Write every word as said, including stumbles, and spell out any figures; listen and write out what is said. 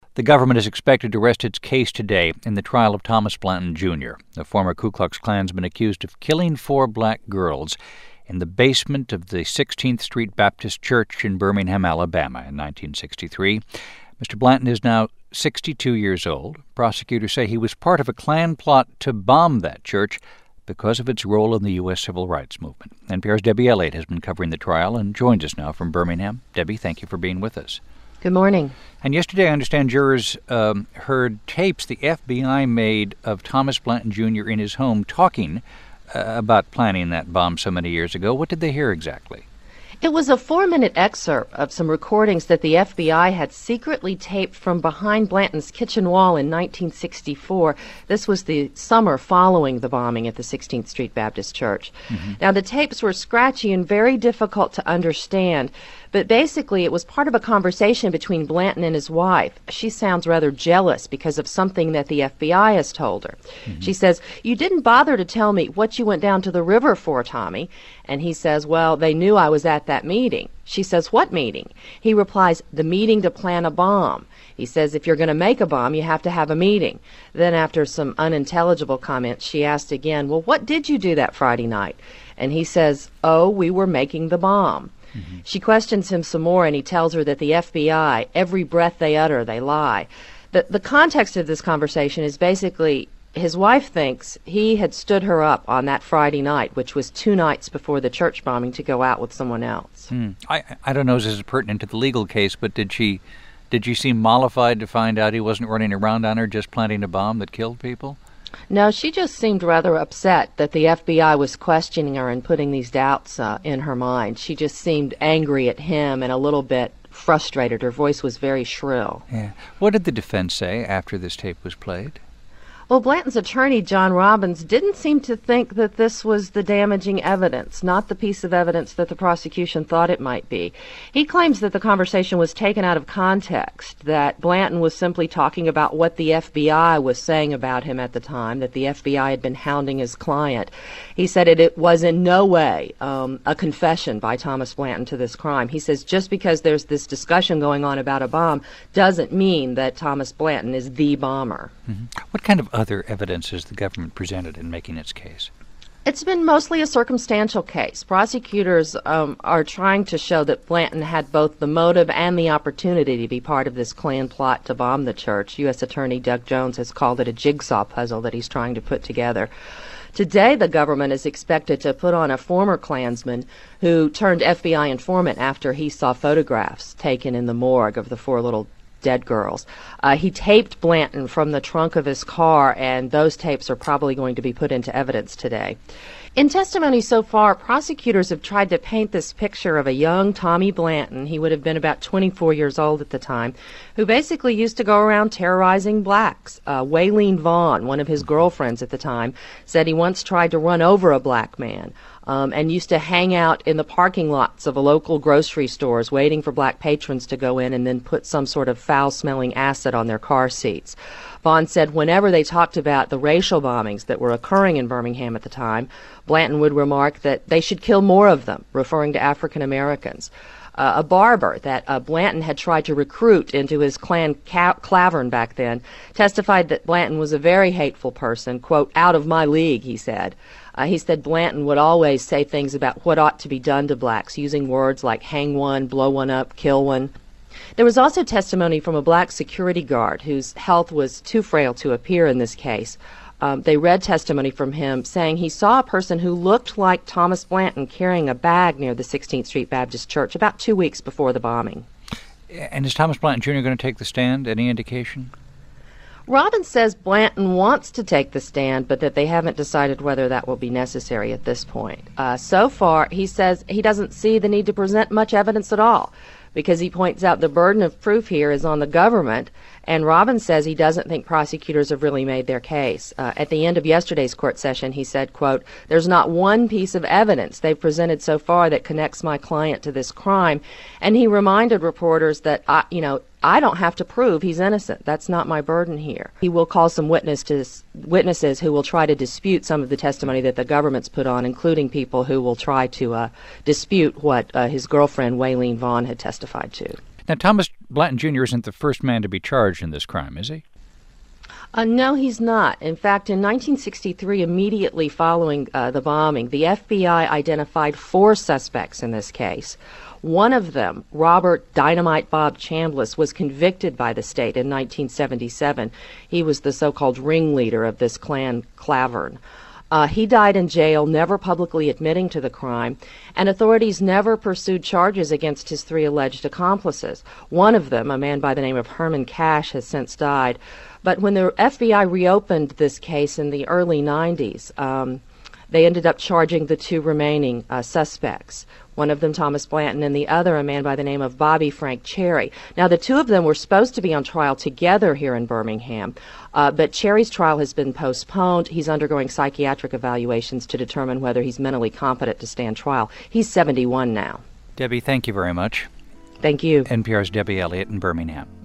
The government is expected to rest its case today in the trial of Thomas Blanton, Junior, a former Ku Klux Klansman accused of killing four black girls in the basement of the sixteenth Street Baptist Church in Birmingham, Alabama in nineteen sixty-three. Mister Blanton is now sixty-two years old. Prosecutors say he was part of a Klan plot to bomb that church because of its role in the U S civil rights movement. N P R's Debbie Elliott has been covering the trial and joins us now from Birmingham. Debbie, thank you for being with us. Good morning. And yesterday, I understand jurors um, heard tapes the F B I made of Thomas Blanton, Junior in his home talking uh, about planning that bomb so many years ago. What did they hear exactly? It was a four-minute excerpt of some recordings that the F B I had secretly taped from behind Blanton's kitchen wall in nineteen sixty-four. This was the summer following the bombing at the sixteenth Street Baptist Church. Mm-hmm. Now, the tapes were scratchy and very difficult to understand, but basically it was part of a conversation between Blanton and his wife. She sounds rather jealous because of something that the F B I has told her. Mm-hmm. She says, "You didn't bother to tell me what you went down to the river for, Tommy." And he says, "Well, they knew I was at that meeting." She says, "What meeting?" He replies, "The meeting to plan a bomb." He says, "If you're going to make a bomb, you have to have a meeting." Then after some unintelligible comments, she asked again, "Well, what did you do that Friday night?" And he says, "Oh, we were making the bomb." Mm-hmm. She questions him some more, and he tells her that the F B I, every breath they utter, they lie. The, the context of this conversation is basically his wife thinks he had stood her up on that Friday night, which was two nights before the church bombing, to go out with someone else. Hmm. I I don't know if this is pertinent to the legal case, but did she did she seem mollified to find out he wasn't running around on her just planting a bomb that killed people? No, she just seemed rather upset that the F B I was questioning her and putting these doubts uh, in her mind. She just seemed angry at him and a little bit frustrated. Her voice was very shrill. Yeah. What did the defense say after this tape was played? Well, Blanton's attorney, John Robbins, didn't seem to think that this was the damaging evidence, not the piece of evidence that the prosecution thought it might be. He claims that the conversation was taken out of context, that Blanton was simply talking about what the F B I was saying about him at the time, that the F B I had been hounding his client. He said it, it was in no way um, a confession by Thomas Blanton to this crime. He says just because there's this discussion going on about a bomb doesn't mean that Thomas Blanton is the bomber. Mm-hmm. What kind of other evidence has the government presented in making its case? It's been mostly a circumstantial case. Prosecutors um, are trying to show that Blanton had both the motive and the opportunity to be part of this Klan plot to bomb the church. U S Attorney Doug Jones has called it a jigsaw puzzle that he's trying to put together. Today, the government is expected to put on a former Klansman who turned F B I informant after he saw photographs taken in the morgue of the four little dead girls. Uh, he taped Blanton from the trunk of his car, and those tapes are probably going to be put into evidence today. In testimony so far, prosecutors have tried to paint this picture of a young Tommy Blanton, he would have been about twenty-four years old at the time, who basically used to go around terrorizing blacks. Uh, Waylene Vaughn, one of his girlfriends at the time, said he once tried to run over a black man. Um, and used to hang out in the parking lots of a local grocery stores waiting for black patrons to go in and then put some sort of foul-smelling acid on their car seats. Vaughn said whenever they talked about the racial bombings that were occurring in Birmingham at the time, Blanton would remark that they should kill more of them, referring to African Americans. Uh, a barber that uh, Blanton had tried to recruit into his Klan ca- clavern back then testified that Blanton was a very hateful person, quote, "out of my league," he said. Uh, he said Blanton would always say things about what ought to be done to blacks, using words like hang one, blow one up, kill one. There was also testimony from a black security guard whose health was too frail to appear in this case. Um, they read testimony from him saying he saw a person who looked like Thomas Blanton carrying a bag near the sixteenth Street Baptist Church about two weeks before the bombing. And is Thomas Blanton Junior going to take the stand? Any indication? Robbins says Blanton wants to take the stand, but that they haven't decided whether that will be necessary at this point. Uh, so far, he says he doesn't see the need to present much evidence at all, because he points out the burden of proof here is on the government, and Robbins says he doesn't think prosecutors have really made their case. Uh, at the end of yesterday's court session, he said, quote, "There's not one piece of evidence they've presented so far that connects my client to this crime," and he reminded reporters that, I, you know, I don't have to prove he's innocent. That's not my burden here. He will call some witnesses, witnesses who will try to dispute some of the testimony that the government's put on, including people who will try to uh, dispute what uh, his girlfriend, Waylene Vaughn, had testified to. Now, Thomas Blanton Junior isn't the first man to be charged in this crime, is he? Uh, no, he's not. In fact, in nineteen sixty-three, immediately following uh, the bombing, the F B I identified four suspects in this case. One of them, Robert Dynamite Bob Chambliss, was convicted by the state in nineteen seventy-seven. He was the so-called ringleader of this Klan clavern. Uh, he died in jail, never publicly admitting to the crime, and authorities never pursued charges against his three alleged accomplices. One of them, a man by the name of Herman Cash, has since died. But when the F B I reopened this case in the early nineties, um, they ended up charging the two remaining uh, suspects. One of them, Thomas Blanton, and the other, a man by the name of Bobby Frank Cherry. Now, the two of them were supposed to be on trial together here in Birmingham, uh, but Cherry's trial has been postponed. He's undergoing psychiatric evaluations to determine whether he's mentally competent to stand trial. He's seventy-one now. Debbie, thank you very much. Thank you. N P R's Debbie Elliott in Birmingham.